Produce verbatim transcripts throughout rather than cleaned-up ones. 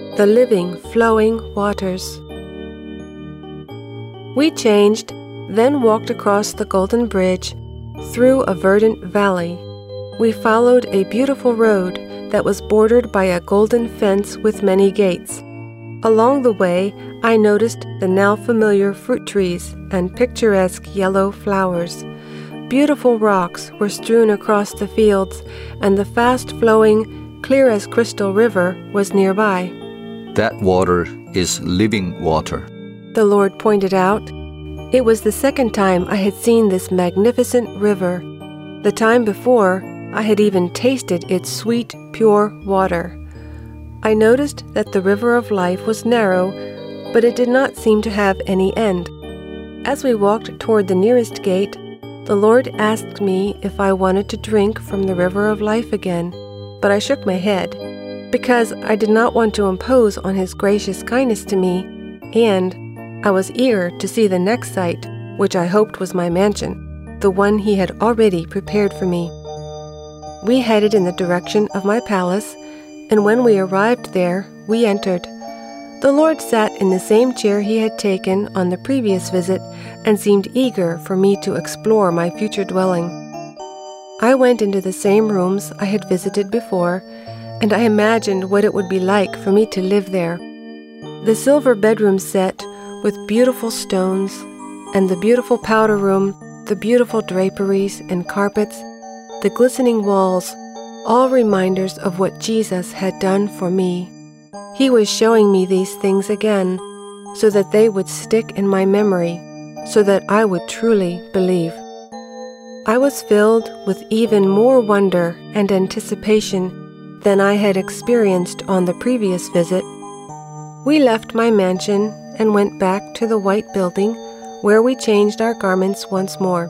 the living, flowing waters. We changed, then walked across the Golden Bridge, through a verdant valley. We followed a beautiful road that was bordered by a golden fence with many gates. Along the way, I noticed the now familiar fruit trees and picturesque yellow flowers. Beautiful rocks were strewn across the fields, and the fast-flowing, clear-as-crystal river was nearby. That water is living water, the Lord pointed out. It was the second time I had seen this magnificent river. The time before, I had even tasted its sweet, pure water. I noticed that the river of life was narrow, but it did not seem to have any end. As we walked toward the nearest gate, the Lord asked me if I wanted to drink from the river of life again, but I shook my head, because I did not want to impose on His gracious kindness to me, and I was eager to see the next sight, which I hoped was my mansion, the one He had already prepared for me. We headed in the direction of my palace, and when we arrived there, we entered. The Lord sat in the same chair He had taken on the previous visit and seemed eager for me to explore my future dwelling. I went into the same rooms I had visited before, and I imagined what it would be like for me to live there. The silver bedroom set with beautiful stones, and the beautiful powder room, the beautiful draperies and carpets, the glistening walls, all reminders of what Jesus had done for me. He was showing me these things again, so that they would stick in my memory, so that I would truly believe. I was filled with even more wonder and anticipation than I had experienced on the previous visit. We left my mansion and went back to the white building, where we changed our garments once more.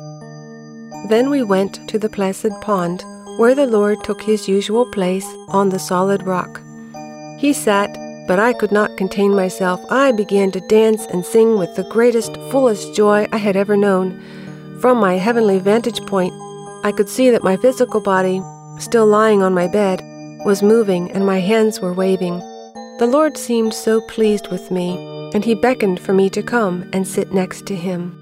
Then we went to the placid pond, where the Lord took His usual place on the solid rock. He sat, but I could not contain myself. I began to dance and sing with the greatest, fullest joy I had ever known. From my heavenly vantage point, I could see that my physical body, still lying on my bed, was moving and my hands were waving. The Lord seemed so pleased with me, and He beckoned for me to come and sit next to Him.